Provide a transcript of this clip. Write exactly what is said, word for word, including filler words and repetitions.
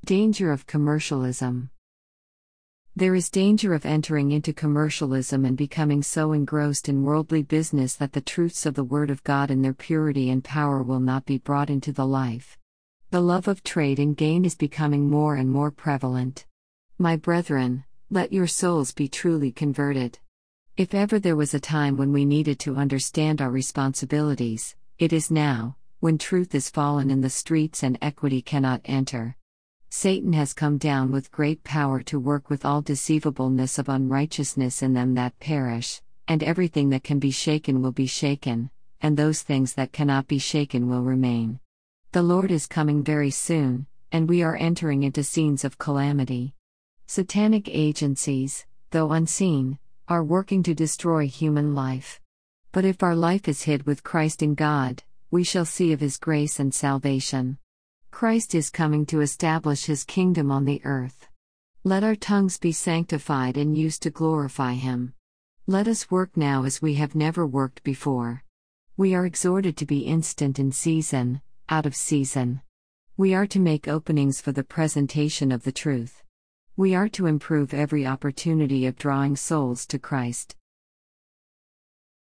Danger of commercialism. There is danger of entering into commercialism and becoming so engrossed in worldly business that the truths of the Word of God in their purity and power will not be brought into the life. The love of trade and gain is becoming more and more prevalent. My brethren, let your souls be truly converted. If ever there was a time when we needed to understand our responsibilities, it is now, when truth is fallen in the streets and equity cannot enter. Satan has come down with great power to work with all deceivableness of unrighteousness in them that perish, and everything that can be shaken will be shaken, and those things that cannot be shaken will remain. The Lord is coming very soon, and we are entering into scenes of calamity. Satanic agencies, though unseen, are working to destroy human life. But if our life is hid with Christ in God, we shall see of His grace and salvation. Christ is coming to establish His kingdom on the earth. Let our tongues be sanctified and used to glorify Him. Let us work now as we have never worked before. We are exhorted to be instant in season, out of season. We are to make openings for the presentation of the truth. We are to improve every opportunity of drawing souls to Christ.